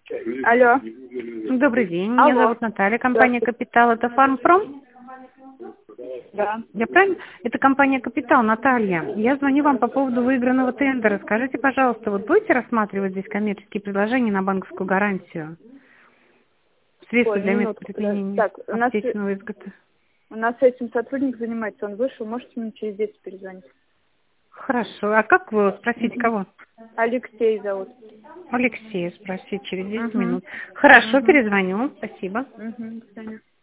Алло. Добрый день, меня Алло. зовут Наталья, компания «Капитал». Это «Фармпром»? Да. Я правильно? Это компания «Капитал», Наталья. Я звоню вам по поводу выигранного тендера. Скажите, пожалуйста, вот будете рассматривать здесь коммерческие предложения на банковскую гарантию? Средства Ой, для минутку. применения Так, аптечного изготовления. у нас этим сотрудник занимается, он вышел, можете мне через 10 перезвонить? Хорошо. А как вы спросите Мгм. кого? Алексей зовут. Алексея спросить через 10 Угу. минут. Хорошо, Угу. перезвоню. Спасибо. Угу. До свидания.